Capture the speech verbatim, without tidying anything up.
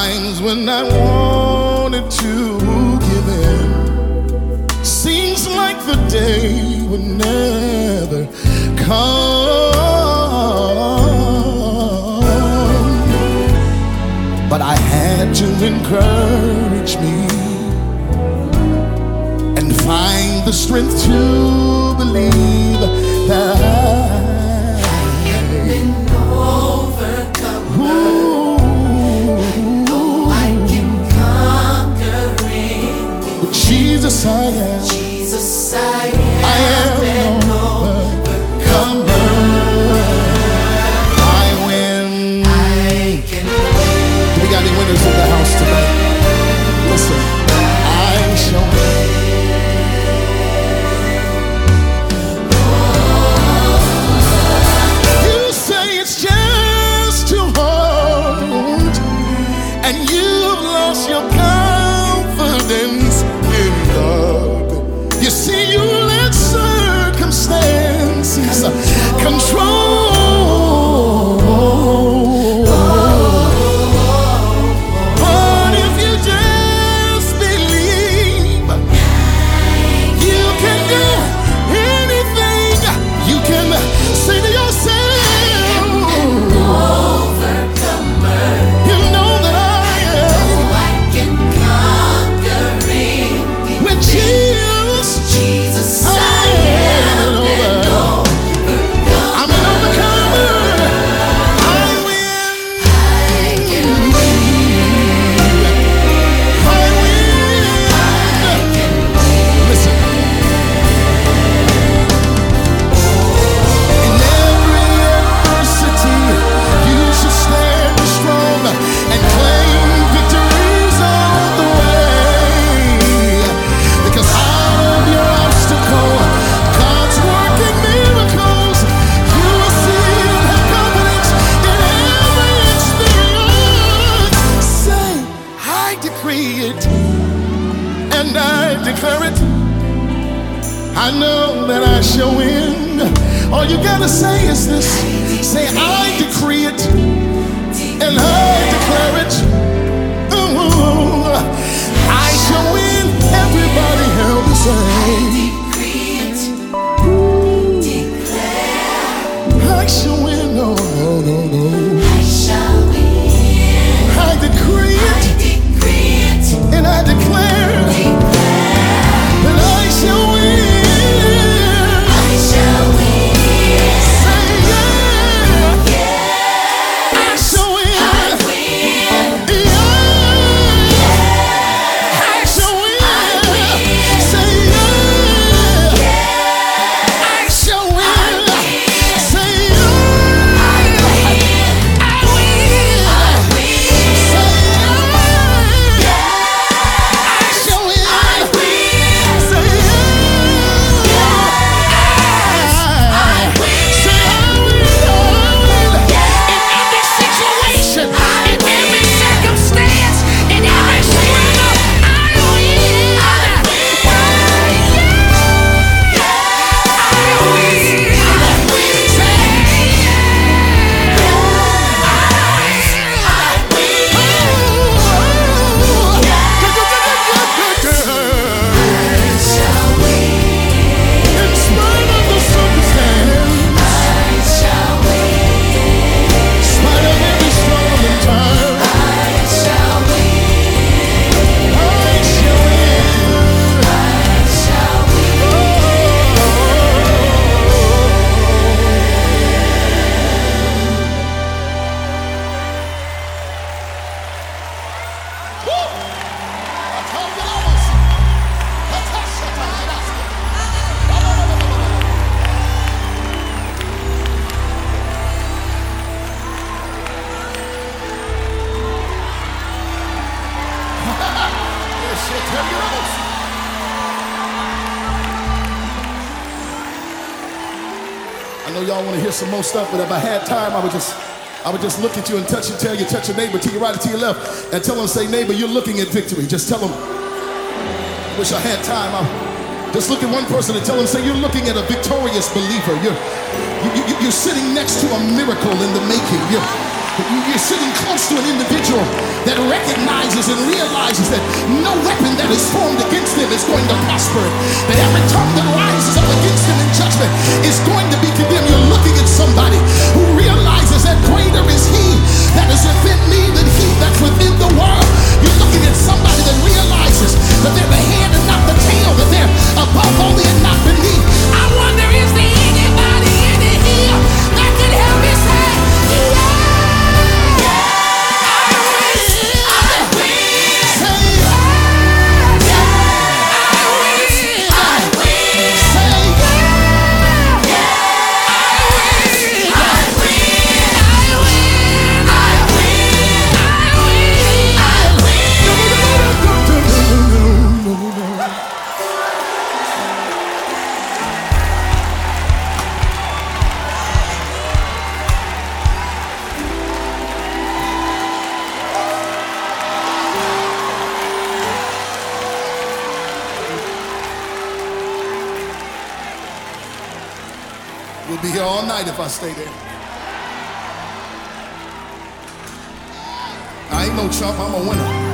Times when I wanted to give in, seems like the day would never come. But I had to encourage me and find the strength to believe that I am an overcomer. Though I can conquer it. With Jesus I am. Jesus I am. I am an overcomer. I win. I can win. Do we got any winners in the house tonight? Listen, I shall win. And you've lost your confidence in God. You see, you let circumstances control. But if you just believe, you can do anything. You can say to yourself, and I declare it. I know that I shall win. All you gotta say is this. Say, I decree it and I declare it. Ooh, I shall win. Everybody help me say, I decree it, declare, I shall win. No, no, no, no. I shall win. I decree it, I decree it, and I declare, declare that I shall win. I shall win. Say yeah. Yeah. I shall win. I win. Yeah. Yeah. I shall win. I win. Say yeah. Yeah. I shall win. I win. Say yeah. I win. I win. I win. Say yeah. Yeah. I shall win. I win. Say yeah. Yeah. I win. Say I win. I win. In every situation, in every circumstance, in every struggle, I win. I win. Yeah. I win. I win. Say yeah. I win. I win. I shall win. In spite of the circumstance, I shall win. In spite of every storm and time, I shall win. I shall win. I shall I know y'all want to hear some more stuff, but if I had time, I would just, I would just look at you and touch you, tell you, touch your neighbor to your right or to your left, and tell them, say, neighbor, you're looking at victory. Just tell them. Wish I had time. I just look at one person and tell them, say, you're looking at a victorious believer. You're, you, you, you're sitting next to a miracle in the making. You're, You're sitting close to an individual that recognizes and realizes that no weapon that is formed against them is going to prosper. That every tongue that rises up against them in judgment is going to be condemned. You're looking at somebody who realizes that greater is he that is within me than he that's within the world. You're looking at somebody that realizes that they're the head and not the tail, that they're above only and not beneath. I wonder, is there anybody in here that can help me say, yeah? We'll be here all night if I stay there. I ain't no chump, I'm a winner.